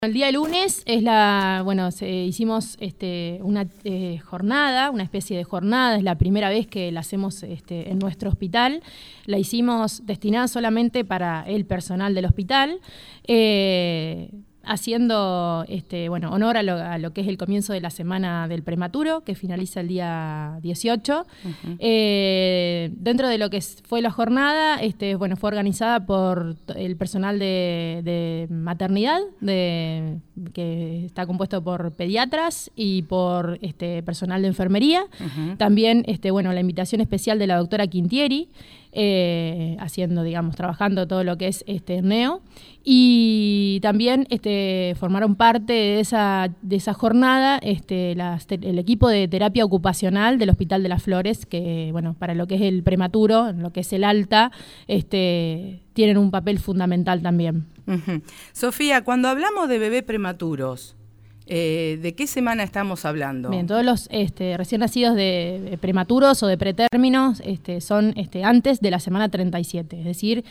El día lunes es hicimos una jornada, una especie de jornada, es la primera vez que la hacemos en nuestro hospital. La hicimos destinada solamente para el personal del hospital, haciendo honor a lo que es el comienzo de la semana del prematuro, que finaliza el día 18. Uh-huh. Dentro de lo que fue la jornada, fue organizada por el personal de maternidad, que está compuesto por pediatras y por personal de enfermería. Uh-huh. También la invitación especial de la doctora Quintieri, trabajando todo lo que es neo, y también formaron parte de esa jornada el equipo de terapia ocupacional del Hospital de las Flores, que para lo que es el prematuro, lo que es el alta, tienen un papel fundamental también. Uh-huh. Sofía, cuando hablamos de bebés prematuros, ¿de qué semana estamos hablando? Bien, todos los recién nacidos de prematuros o de pretérminos son antes de la semana 37, es decir,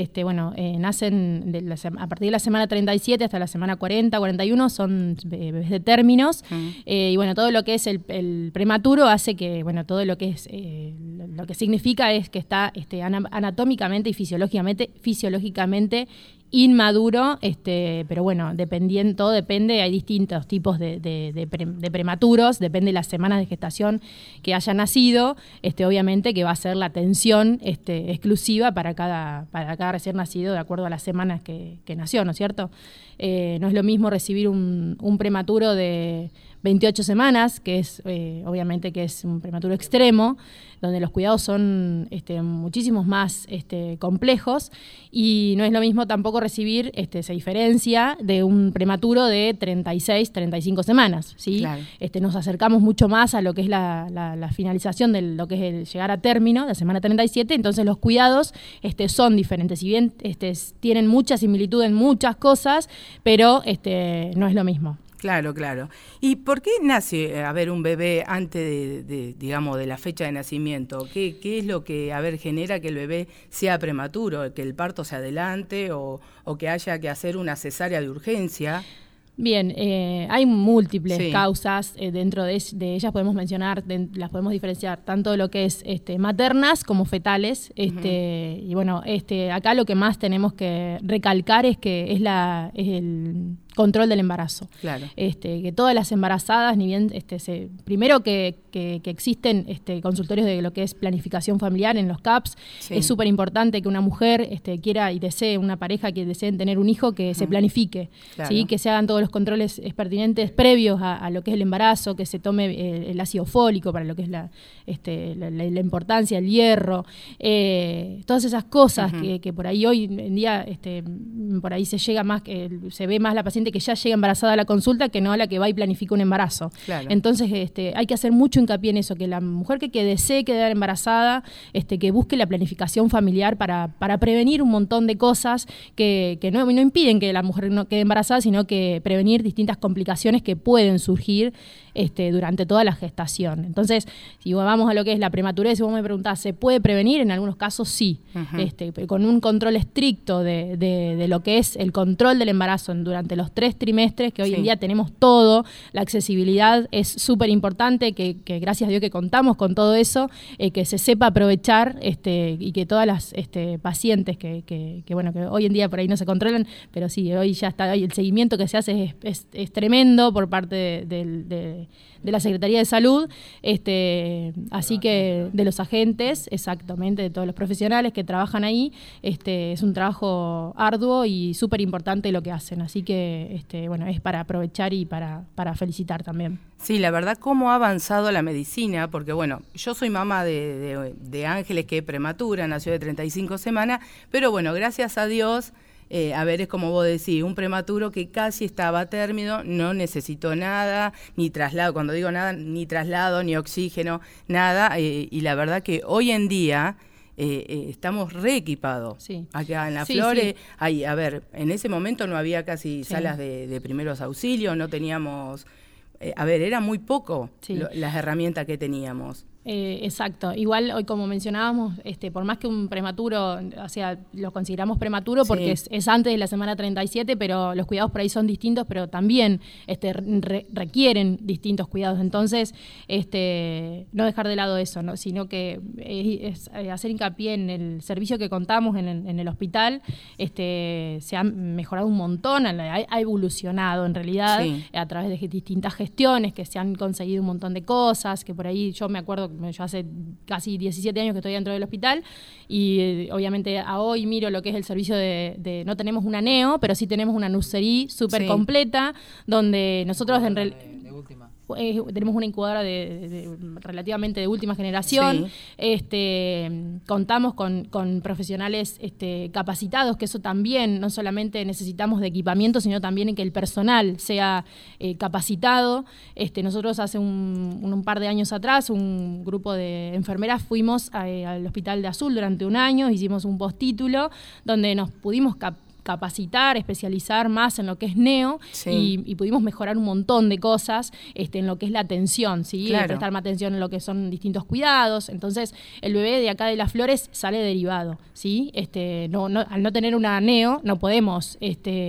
nacen a partir de la semana 37 hasta la semana 40, 41 son bebés de términos. Y todo lo que es el prematuro hace que todo lo que es lo que significa es que está anatómicamente y fisiológicamente inmaduro, pero todo depende, hay distintos tipos de prematuros, depende de las semanas de gestación que haya nacido, obviamente que va a ser la atención exclusiva para cada recién nacido de acuerdo a las semanas que nació, ¿no es cierto? No es lo mismo recibir un prematuro de 28 semanas, que es obviamente que es un prematuro extremo, donde los cuidados son muchísimos más complejos, y no es lo mismo tampoco recibir, se diferencia de un prematuro de 36, 35 semanas, ¿sí? Claro. Nos acercamos mucho más a lo que es la finalización de lo que es el llegar a término, la semana 37, entonces los cuidados son diferentes, si bien tienen mucha similitud en muchas cosas, pero no es lo mismo. Claro, claro. ¿Y por qué nace, un bebé antes de la fecha de nacimiento? ¿Qué es lo que, genera que el bebé sea prematuro, que el parto se adelante o que haya que hacer una cesárea de urgencia? Bien, hay múltiples causas, dentro de ellas podemos mencionar, las podemos diferenciar tanto de lo que es maternas como fetales, y acá lo que más tenemos que recalcar es que es el control del embarazo. Claro. Que todas las embarazadas, ni bien primero que existen consultorios de lo que es planificación familiar en los CAPS, es súper importante que una mujer quiera y desee, una pareja que deseen tener un hijo, que se planifique, claro. ¿Sí? Que se hagan todos los controles pertinentes previos a lo que es el embarazo, que se tome el ácido fólico para lo que es la importancia, el hierro, todas esas cosas que por ahí hoy en día por ahí se ve más la paciente que ya llega embarazada a la consulta que no a la que va y planifica un embarazo. Claro. Entonces hay que hacer mucho hincapié en eso, que la mujer que desee quedar embarazada, que busque la planificación familiar para prevenir un montón de cosas que no impiden que la mujer no quede embarazada, sino que prevenir distintas complicaciones que pueden surgir durante toda la gestación. Entonces, si vamos a lo que es la prematurez, si vos me preguntás, ¿se puede prevenir? En algunos casos sí, con un control estricto de lo que es el control del embarazo durante los 3 trimestres, que hoy en día tenemos todo, la accesibilidad es súper importante, que gracias a Dios que contamos con todo eso, que se sepa aprovechar y que todas las pacientes que hoy en día por ahí no se controlan, pero sí, hoy ya está, el seguimiento que se hace es tremendo por parte de la Secretaría de Salud, así que de los agentes, exactamente, de todos los profesionales que trabajan ahí, es un trabajo arduo y súper importante lo que hacen, así que es para aprovechar y para felicitar también. Sí, la verdad, cómo ha avanzado la medicina, porque yo soy mamá de Ángeles, que es prematura, nació de 35 semanas, pero gracias a Dios, es como vos decís, un prematuro que casi estaba a término, no necesitó nada, ni traslado, cuando digo nada, ni traslado, ni oxígeno, nada, y la verdad que hoy en día estamos reequipados. Sí. Acá en Las Flores, hay, en ese momento no había casi salas de primeros auxilios, no teníamos, era muy poco las herramientas que teníamos. Exacto. Igual hoy, como mencionábamos, por más que un prematuro, o sea, lo consideramos prematuro porque es antes de la semana 37, pero los cuidados por ahí son distintos, pero también requieren distintos cuidados. Entonces, no dejar de lado eso, ¿no? Sino que es hacer hincapié en el servicio que contamos en el hospital. Se ha mejorado un montón, ha evolucionado en realidad a través de distintas gestiones, que se han conseguido un montón de cosas, que por ahí yo me acuerdo, yo hace casi 17 años que estoy dentro del hospital y obviamente a hoy miro lo que es el servicio de no tenemos una neo, pero sí tenemos una nursery súper completa, donde nosotros tenemos una incubadora relativamente de última generación. Contamos con profesionales capacitados, que eso también no solamente necesitamos de equipamiento, sino también en que el personal sea capacitado. Nosotros hace un par de años atrás, un grupo de enfermeras fuimos al Hospital de Azul durante un año, hicimos un postítulo donde nos pudimos capacitar, especializar más en lo que es neo y pudimos mejorar un montón de cosas en lo que es la atención, ¿sí? Claro. Prestar más atención en lo que son distintos cuidados. Entonces, el bebé de acá de Las Flores sale derivado, ¿sí? Al no tener una neo, no podemos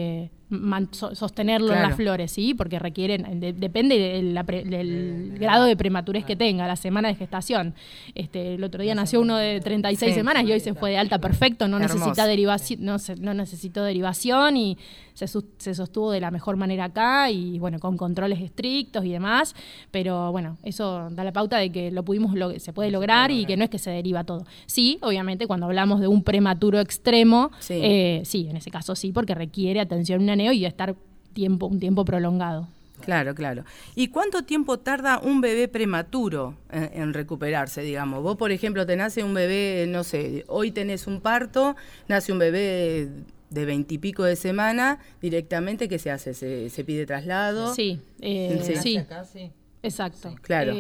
sostenerlo en Las Flores, ¿sí? Porque depende del grado de prematurez que tenga, la semana de gestación. El otro día nació uno de 36 semanas y hoy se fue de alta perfecto, no necesita derivación, no necesitó derivación y se sostuvo de la mejor manera acá y bueno, con controles estrictos y demás, pero bueno, eso da la pauta de que se puede lograr y que no es que se deriva todo. Sí, obviamente cuando hablamos de un prematuro extremo, sí, en ese caso sí, porque requiere atención una neo y estar un tiempo prolongado. Claro. ¿Y cuánto tiempo tarda un bebé prematuro en recuperarse, digamos? Vos, por ejemplo, te nace un bebé, no sé, hoy tenés un parto, nace un bebé de 20 y pico de semana, directamente, ¿qué se hace? ¿Se pide traslado? Sí. Acá, sí. Exacto. Sí. Claro.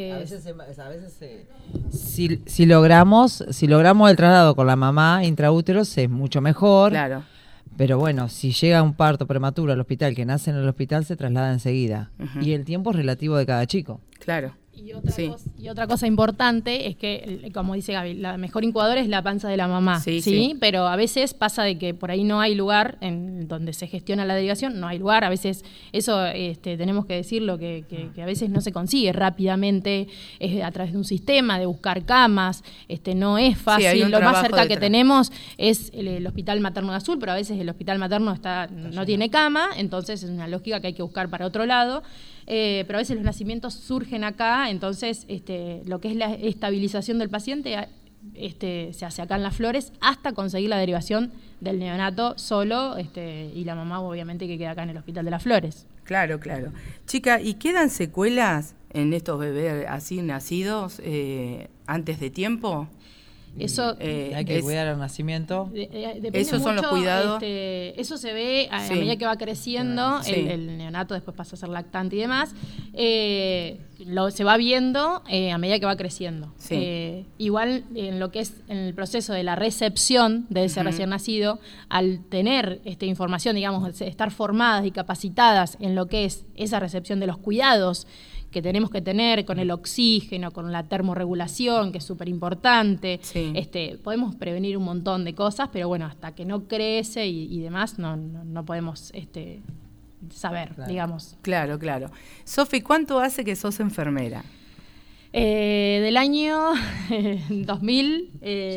Si logramos el traslado con la mamá intraúteros es mucho mejor. Claro. Pero bueno, si llega un parto prematuro al hospital, que nace en el hospital, se traslada enseguida. Uh-huh. Y el tiempo es relativo de cada chico. Claro. Y otra cosa importante es que, como dice Gaby, la mejor incubadora es la panza de la mamá, ¿sí? Pero a veces pasa de que por ahí no hay lugar en donde se gestiona la derivación, no hay lugar, a veces eso tenemos que decirlo, que a veces no se consigue rápidamente a través de un sistema, de buscar camas, no es fácil, lo más cerca que tenemos es el Hospital Materno de Azul, pero a veces el Hospital Materno no tiene cama, entonces es una lógica que hay que buscar para otro lado. Pero a veces los nacimientos surgen acá, entonces lo que es la estabilización del paciente se hace acá en Las Flores hasta conseguir la derivación del neonato solo y la mamá obviamente que queda acá en el Hospital de Las Flores. Claro. Chica, ¿y quedan secuelas en estos bebés así nacidos antes de tiempo? Eso hay que cuidar al nacimiento. Esos son los cuidados. Eso se ve a medida que va creciendo, el neonato después pasa a ser lactante y demás. Se va viendo a medida que va creciendo. Sí. Igual en lo que es en el proceso de la recepción de ese recién nacido, al tener información, digamos, estar formadas y capacitadas en lo que es esa recepción de los cuidados que tenemos que tener con el oxígeno, con la termorregulación, que es súper importante. Sí. Podemos prevenir un montón de cosas, pero bueno, hasta que no crece y demás, no podemos saber, digamos. Claro. Sofi, ¿cuánto hace que sos enfermera? Del año 2000...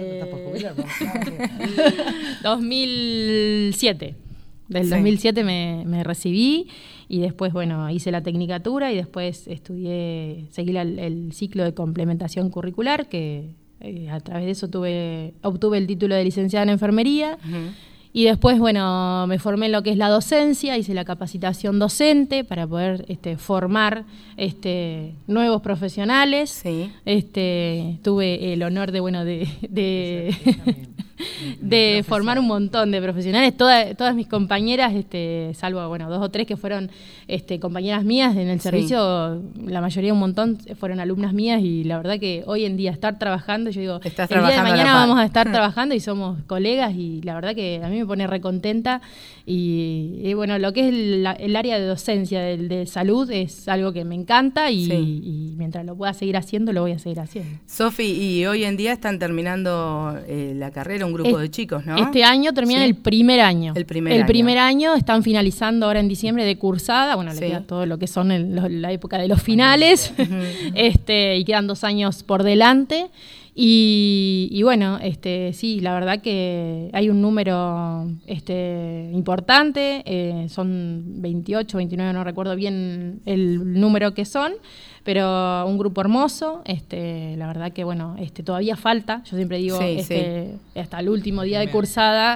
2007. Del 2007 me recibí y después, bueno, hice la tecnicatura y después seguí el ciclo de complementación curricular, que a través de eso obtuve el título de licenciada en enfermería. Uh-huh. Y después, bueno, me formé en lo que es la docencia, hice la capacitación docente para poder formar nuevos profesionales. Sí. Tuve el honor de de formar un montón de profesionales. Todas mis compañeras, salvo 2 o 3 que fueron compañeras mías en el servicio, la mayoría, un montón, fueron alumnas mías, y la verdad que hoy en día estar trabajando, yo digo, el día de mañana vamos a estar trabajando y somos colegas, y la verdad que a mí me pone recontenta, y bueno, lo que es el área de docencia de salud es algo que me encanta, y mientras lo pueda seguir haciendo, lo voy a seguir haciendo. Sofi, y hoy en día están terminando la carrera un grupo de chicos, ¿no? Este año terminan el primer año. El primer año están finalizando ahora en diciembre de cursada, le queda todo lo que son la época de los finales, y quedan 2 años por delante. Y bueno, sí, la verdad que hay un número importante, son 28, 29, no recuerdo bien el número que son, pero un grupo hermoso, la verdad que bueno, todavía falta, yo siempre digo, hasta el último día de cursada,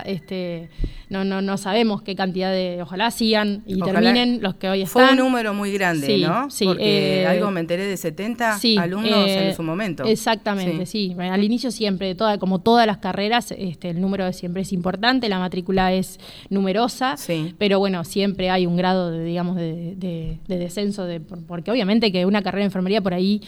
no sabemos qué cantidad ojalá sigan y terminen los que hoy están. Fue un número muy grande, ¿no? Sí, porque algo me enteré de 70 alumnos en su momento. Exactamente, sí. Al inicio siempre, como todas las carreras, el número siempre es importante, la matrícula es numerosa, pero bueno, siempre hay un grado de descenso, porque obviamente que una carrera de enfermería por ahí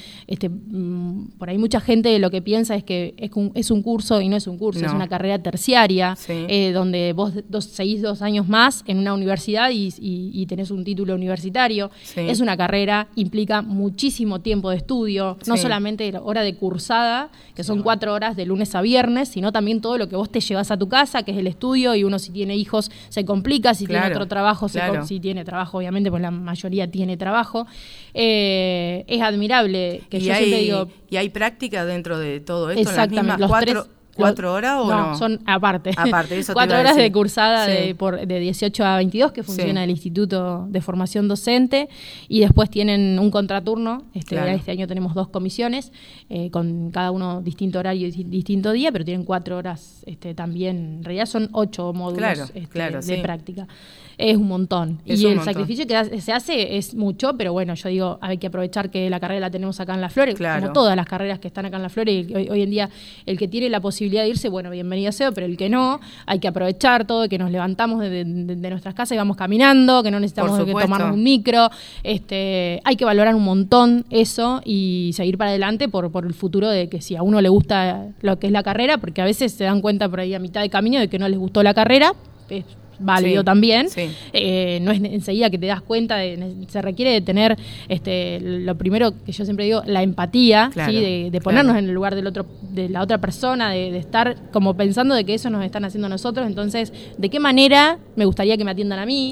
mucha gente lo que piensa es que es un curso, y no es un curso, es una carrera terciaria, donde vos seguís 2 años más en una universidad y tenés un título universitario. Es una carrera, implica muchísimo tiempo de estudio, no solamente hora de cursada, que son 4 horas de lunes a viernes, sino también todo lo que vos te llevas a tu casa, que es el estudio, y uno si tiene hijos se complica, si tiene otro trabajo, si tiene trabajo, obviamente, pues la mayoría tiene trabajo. Es admirable, que yo siempre digo... ¿Y hay práctica dentro de todo esto? Exactamente, ¿En las mismas 4 horas o no? No, son aparte. Eso 4 horas de cursada de 18 a 22 que funciona el Instituto de Formación Docente, y después tienen un contraturno. Este año tenemos 2 comisiones, con cada uno distinto horario y distinto día, pero tienen 4 horas también. En realidad son 8 módulos de práctica. Es un montón. Y el sacrificio que se hace es mucho, pero bueno, yo digo, hay que aprovechar que la carrera la tenemos acá en Las Flores, como todas las carreras que están acá en Las Flores, y hoy en día el que tiene la posibilidad de irse, bueno, bienvenido sea, pero el que no, hay que aprovechar todo, que nos levantamos de nuestras casas y vamos caminando, que no necesitamos que tomarnos un micro. Hay que valorar un montón eso y seguir para adelante por el futuro, de que si a uno le gusta lo que es la carrera, porque a veces se dan cuenta por ahí a mitad de camino de que no les gustó la carrera, es válido también. No es enseguida que te das cuenta, se requiere de tener lo primero que yo siempre digo, la empatía, de ponernos en el lugar de la otra persona, de estar como pensando de que eso nos están haciendo a nosotros. Entonces, ¿de qué manera me gustaría que me atiendan a mí?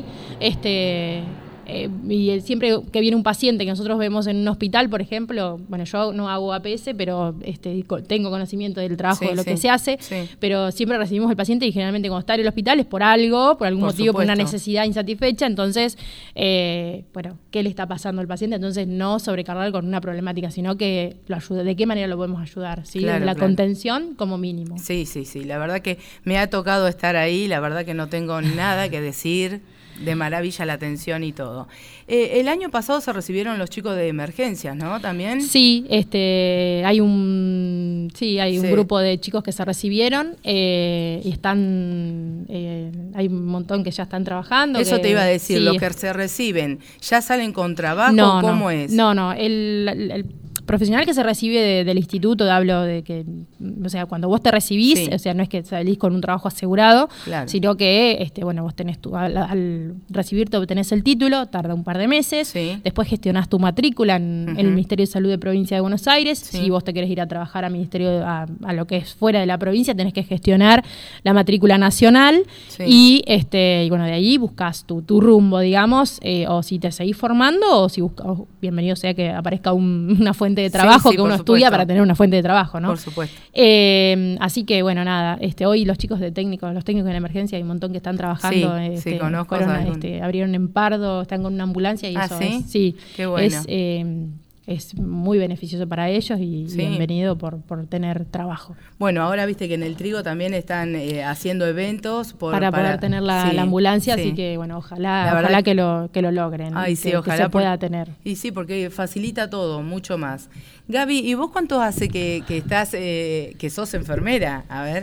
Y siempre que viene un paciente que nosotros vemos en un hospital, por ejemplo, bueno, yo no hago APS, pero tengo conocimiento del trabajo, de lo que se hace, pero siempre recibimos al paciente, y generalmente cuando está en el hospital es por algo, por algún motivo, por una necesidad insatisfecha. Entonces, bueno, ¿qué le está pasando al paciente? Entonces, no sobrecargar con una problemática, sino que lo ayude. ¿De qué manera lo podemos ayudar? ¿Sí? Desde la contención como mínimo. Sí, la verdad que me ha tocado estar ahí, la verdad que no tengo nada que decir. De maravilla la atención y todo. El año pasado se recibieron los chicos de emergencias, ¿no? También. Sí, hay un grupo de chicos que se recibieron, y están, hay un montón que ya están trabajando. Eso te iba a decir, los que se reciben, ¿ya salen con trabajo? ¿Cómo es? No, el profesional que se recibe del instituto, hablo de que, o sea, cuando vos te recibís, o sea, no es que salís con un trabajo asegurado, sino que, bueno, vos tenés al recibirte obtenés el título, tarda un par de meses, después gestionás tu matrícula en el Ministerio de Salud de Provincia de Buenos Aires. Si vos te querés ir a trabajar a ministerio, a lo que es fuera de la provincia, tenés que gestionar la matrícula nacional, y bueno, de ahí buscás tu rumbo, digamos, o si te seguís formando, o si buscas, bienvenido sea que aparezca una fuente de trabajo que uno estudia para tener una fuente de trabajo, ¿no? Por supuesto. Así que, bueno, nada, hoy los técnicos de la emergencia, hay un montón que están trabajando. Conozco. Abrieron en Pardo, están con una ambulancia, y eso Qué bueno. Es muy beneficioso para ellos, y bienvenido por tener trabajo. Bueno, ahora viste que en el Trigo también están haciendo eventos para poder tener la ambulancia, así que bueno, ojalá que lo logren, ojalá que se pueda tener. Y sí, porque facilita todo, mucho más. Gaby, ¿y vos cuánto hace que estás, que sos enfermera? A ver,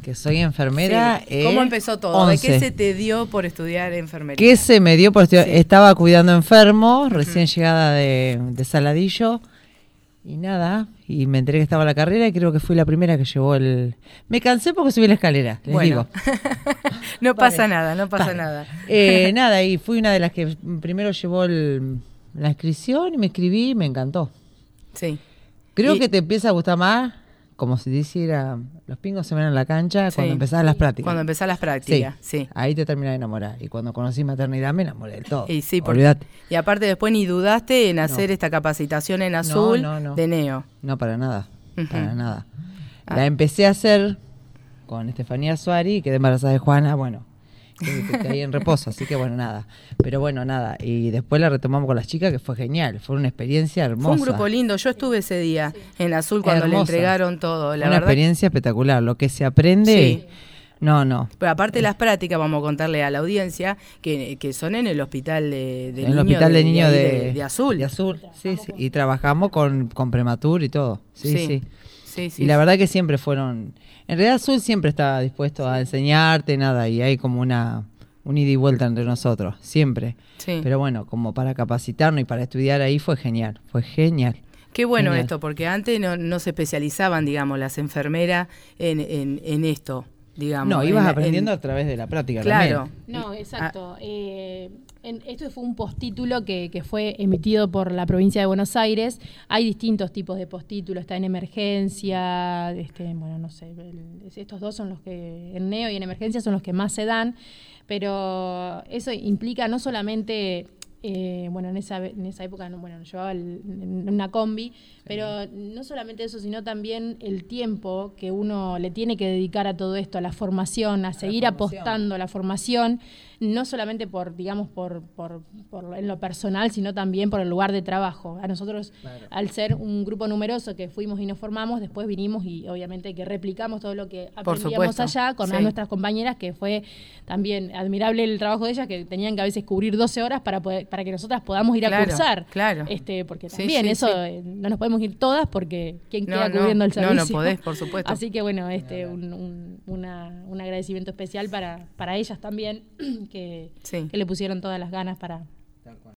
que soy enfermera. Sí. ¿Cómo empezó todo? 11. ¿De qué se te dio por estudiar enfermería? ¿Qué se me dio por estudiar? Sí. Estaba cuidando enfermos, recién llegada de Saladillo. Y nada, y me enteré que estaba la carrera y creo que fui la primera que llevó el... Me cansé porque subí la escalera, les digo. No pasa nada, no pasa nada. Nada, y fui una de las que primero llevó la inscripción y me inscribí y me encantó. Sí. Creo que te empieza a gustar más, como si dijera, los pingos se ven en la cancha cuando empezás las prácticas. Cuando empezás las prácticas, sí. Ahí te terminás de enamorar. Y cuando conocí maternidad me enamoré del todo. Y sí, olvídate. Y aparte después ni dudaste en hacer esta capacitación en azul de neo. No, para nada, para nada. La empecé a hacer con Estefanía Suari, quedé embarazada de Juana, bueno, que caí en reposo, así que bueno, nada. Pero bueno, nada. Y después la retomamos con las chicas, que fue genial. Fue una experiencia hermosa. Fue un grupo lindo. Yo estuve ese día en azul cuando le entregaron todo. Una experiencia espectacular. Lo que se aprende... No. Pero aparte de las prácticas, vamos a contarle a la audiencia que son en el hospital de en el hospital de niños de Azul. De Azul, sí. Y trabajamos con prematur y todo. Sí. Sí. Y la verdad que siempre fueron... En realidad Azul siempre está dispuesto a enseñarte, nada, y hay como un ida y vuelta entre nosotros, siempre. Sí. Pero bueno, como para capacitarnos y para estudiar ahí fue genial. Qué bueno esto, porque antes no se especializaban, digamos, las enfermeras en esto, digamos. No, ibas aprendiendo a través de la práctica. Claro. También. No, exacto. Esto fue un postítulo que fue emitido por la provincia de Buenos Aires. Hay distintos tipos de postítulos, está en emergencia, bueno, no sé, estos dos son los que, en neo y en emergencia son los que más se dan, pero eso implica no solamente... bueno, en esa época llevaba en una combi, pero no solamente eso, sino también el tiempo que uno le tiene que dedicar a todo esto, a la formación, a seguir apostando a la formación, no solamente por en lo personal, sino también por el lugar de trabajo. A nosotros, al ser un grupo numeroso que fuimos y nos formamos, después vinimos y obviamente que replicamos todo lo que aprendíamos allá con nuestras compañeras, que fue también admirable el trabajo de ellas, que tenían que a veces cubrir 12 horas para que nosotras podamos ir a cursar. Claro. Porque también no nos podemos ir todas porque ¿quién queda cubriendo el servicio? No podés, por supuesto. Así que bueno, un agradecimiento especial para ellas también, que le pusieron todas las ganas para